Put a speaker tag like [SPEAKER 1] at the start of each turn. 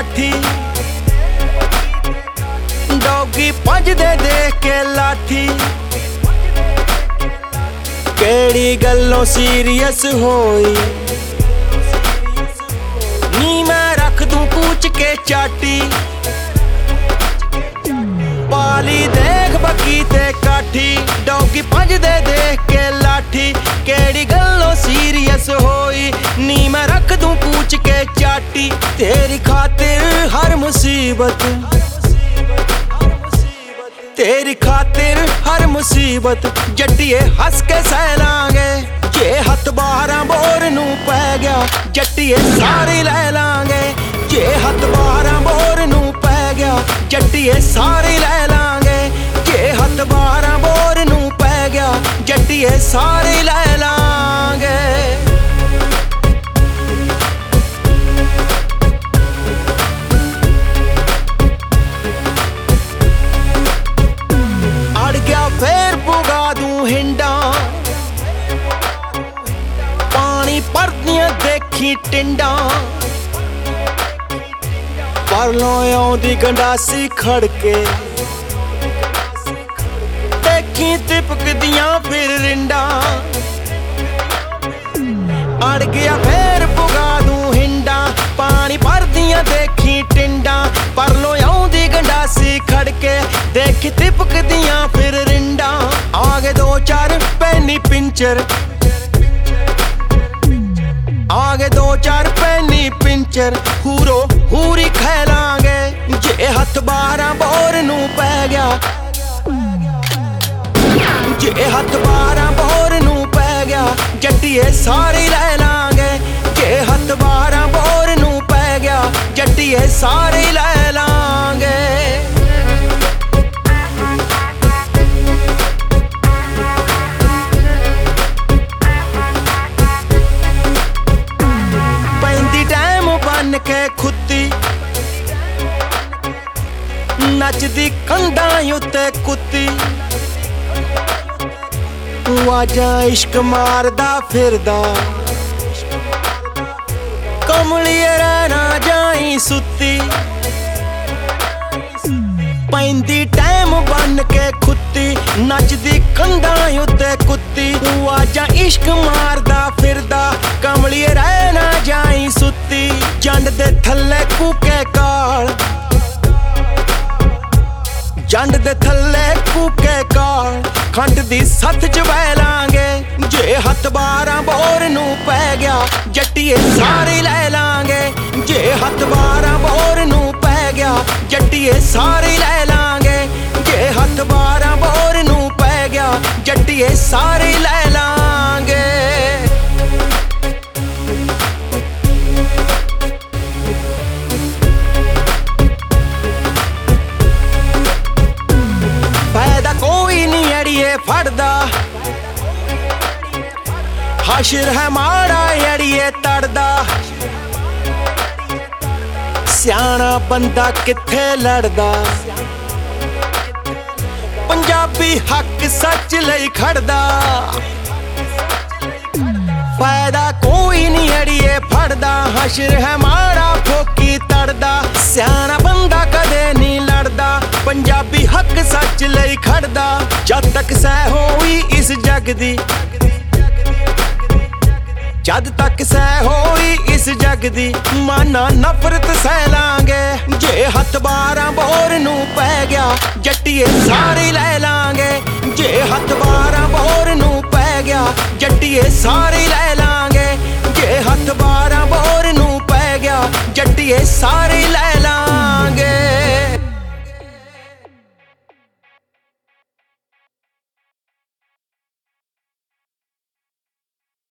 [SPEAKER 1] काठी डॉगी भजदे देख के लाठी केड़ी गल्लों सीरियस होई नी मैं रख दूं पूछ के चाटी पाली देख बकी ते काठी डॉगी भजदे देख के लाठी केड़ी गल्लों सीरियस होई नी मैं रख दूं पूछ के चाटी तेरी खातिर हर मुसीबत तेरी खातिर हर मुसीबत जट्टिए हस के सह लांगे जे हथ 12 बोर नूं पै गया जट्टिए सारे लै लांगे जे हथ 12 बोर नूं पै गया जट्टिए सारे लै लांगे जे हथ 12 बोर नूं पै गया जट्टिए सारे लै लांगे फिर पुगा दूं हिंडा पानी भरदियां देखी टिंडा परलों आउंदी गंडासी खड़के देखी तिपकदियां फिर रिंडा अड़ गया फिर पुगा दूं हिंडा पानी भरदियां देखी टिंडा परलों आउंदी गंडासी खड़के देखी तिपकदियां फिर रिंडा आगे 2-4 पैनी पिंचर आगे 2-4 पैनी पिंचर हूरो हूरी खैलांगे जे हथ 12 बोर नूं पै गया जे हथ 12 बोर नूं पै गया जट्टिए सारे लै लांगे जे हथ 12 बोर नूं पै गया जट्टिए सारे लै लांगे के खुत्ती नचदी कंधां उत्ते कुत्ती वाजा इश्क मारदा फिरदा कमलिए रहना जाई सुत्ती पैंदी टाइम बन के खुत्ती नचदी कंधां उत्ते कुत्ती वाजा इश्क मारदा फिरदा कमलिए रहना जाई सुत्ती जंड दे थल्ले कूके काल जंड दे थल्ले कूके काल खंड दी सथ च बह लांगे जे हथ 12 बोर नूं पै गया जट्टिए सारे लै लांगे जे हथ 12 बोर नूं पै गया जट्टिए सारे लै लांगे जे हथ 12 बोर नूं पै गया जट्टिए सारे लै लांगे फायदा कोई नहीं अड़िए फड़दा हशर है माड़ा अड़िए तड़दा सियाना बंदा किथे लड़दा पंजाबी हक सच लई खड़दा फायदा कोई नहीं अड़िए फड़दा हशर है माड़ा फोकी तड़दा सियाना बंदा कदे नहीं लड़दा पंजाबी हक सच लई खड़दा जद तक सह होई इस जग दी जद तक सह होई इस जग दी माना नफरत सह लांगे जे हथ 12 बोर नूं पै गया जट्टिए सारे लै लांगे जे हथ 12 बोर नूं पै गया जट्टिए सारे लै लांगे जे हथ 12 बोर नूं पै गया जट्टिए सारे लै